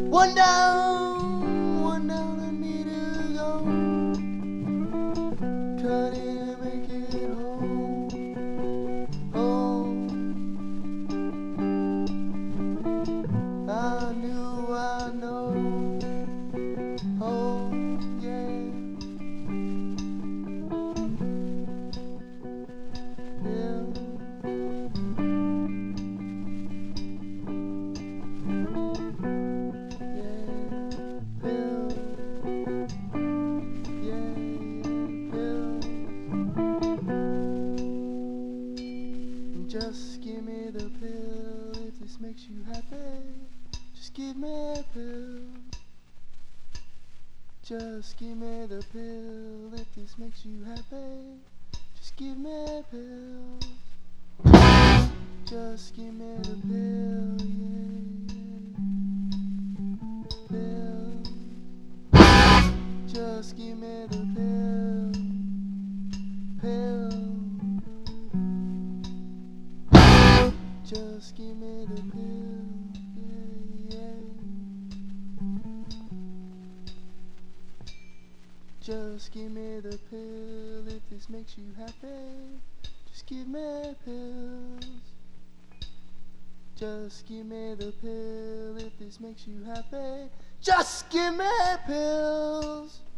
one down a meter go. Try to make it home, home. I knew, I know, oh yeah. Just give me the pill if this makes you happy. Just give me a pill. Just give me the pill if this makes you happy. Just give me a pill. Just give me the pill, yeah, pill. Just give me the pill, pill. Just give me the pill, yeah, yeah. Just give me the pill if this makes you happy. Just give me pills. Just give me the pill if this makes you happy. Just give me pills.